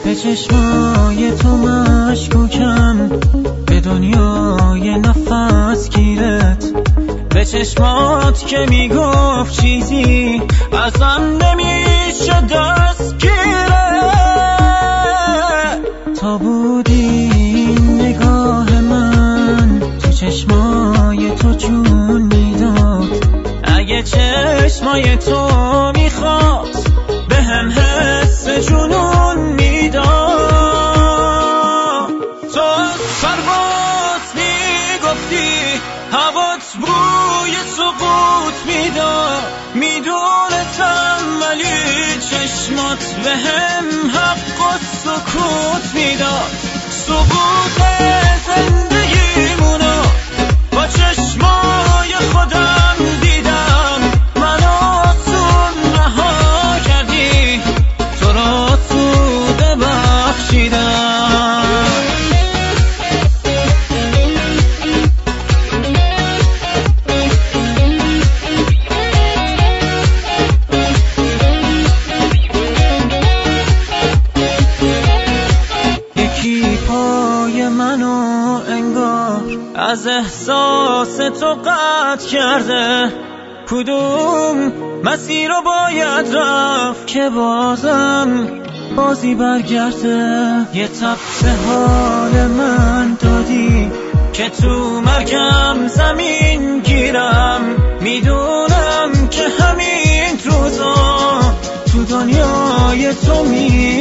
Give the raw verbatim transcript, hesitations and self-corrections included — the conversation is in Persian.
به چشمای تو مشکوکم، به دنیای نفس گیرت، به چشمات که میگفت چیزی ازم نمیشه دستگیره. تا بودی این نگاه من تو چشمای تو جون میداد، اگه چشمای تو میخواست به هم حس جنون میداد. تو پرواز میگفتی هوات بوی سقوط میداد، میدونستم ولی چشمات به هم حق و سکوت میداد. سقوط زندگیمونو با چشمای خودم دیدم، منو آسون رها کردی، تو را سوده بخشیدم. یکی پای منو انگار از احساس تو قطع کرده، کدوم مسیر رو باید رفت که بازم بازی برگرده. یه تب به حال من دادی که تو مرگم زمین گیرم، میدونم که همین روزا تو دنیای تو می